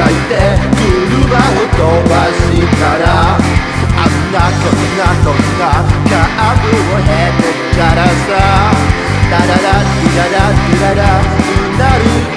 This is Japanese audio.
いて車を飛ばしたらあんなこんなこんなカーブを経てからさラララリララリララになる